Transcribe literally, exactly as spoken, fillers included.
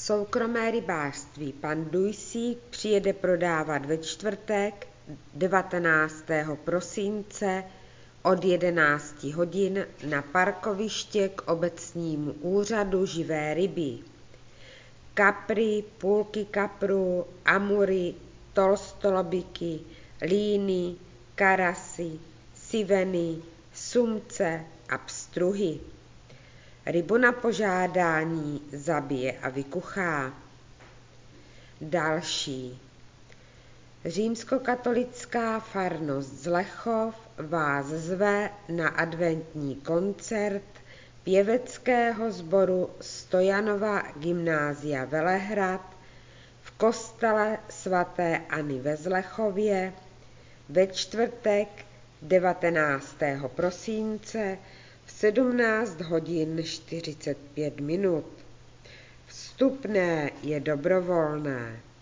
Soukromé rybářství. Pan Dujsík přijede prodávat ve čtvrtek devatenáctého prosince od jedenácti hodin na parkoviště k obecnímu úřadu živé ryby. Kapry, půlky kaprů, amury, tolstolobiky, líny, karasy, siveny, sumce a pstruhy. Rybu na požádání zabije a vykuchá. Další. Římskokatolická farnost Zlechov vás zve na adventní koncert pěveckého sboru Stojanova gymnázia Velehrad v kostele svaté Anny ve Zlechově ve čtvrtek devatenáctého prosince v sedmnáct hodin čtyřicet pět minut. Vstupné je dobrovolné.